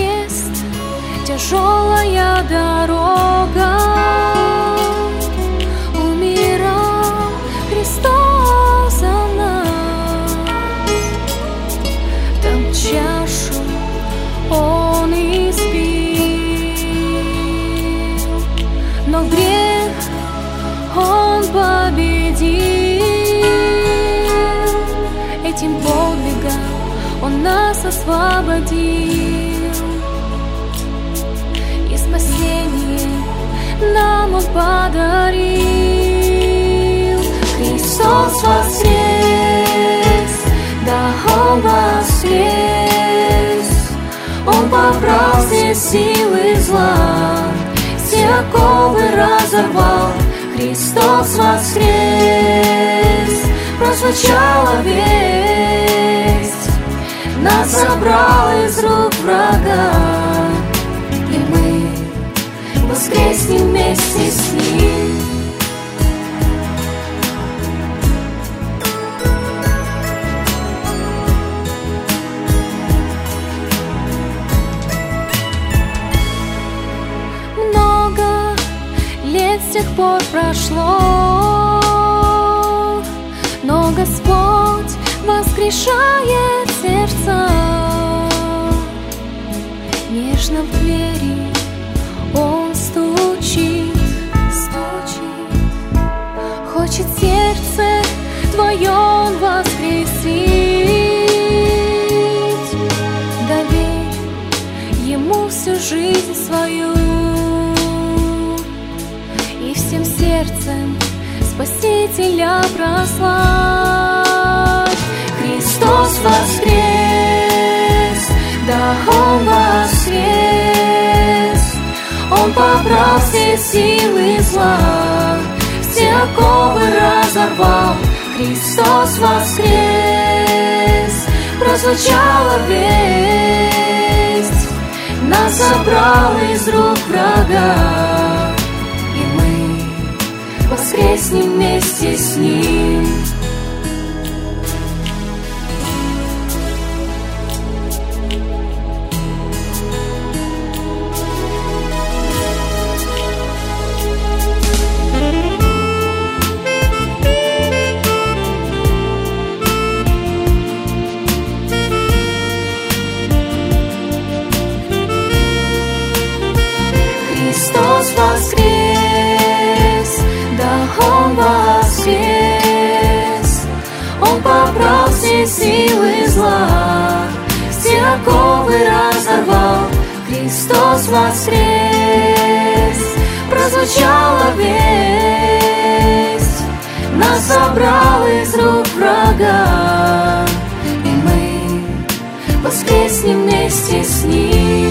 есть тяжелая дорога, умирал Христос за нас. Там чашу Он испил, но грех Он победил. Этим подвигом Он нас освободил, и спасение нам Он подарил. Христос воскрес, да Он воскрес. Он побрал все силы зла, все оковы разорвал. Христос воскрес, прозвучала весть, нас забрал из рук врага, и мы воскреснем вместе с Ним. Много лет с тех пор прошло, но Господь воскрешает сердца. Нежно в двери Он стучит, стучит. Хочет сердце твое Он воскресить. Доверь Ему всю жизнь свою, и всем сердцем Спасителя прославь. Христос воскрес, да Он воскрес. Он побрал все силы зла, все оковы разорвал. Христос воскрес, прозвучала весть, нас забрал из рук врага, и мы воскреснем вместе с Ним. Христос воскрес, да Он воскрес. Он побрал все силы зла, все оковы разорвал. Христос воскрес, прозвучала весть, нас забрал из рук врага, и мы воскреснем вместе с Ним.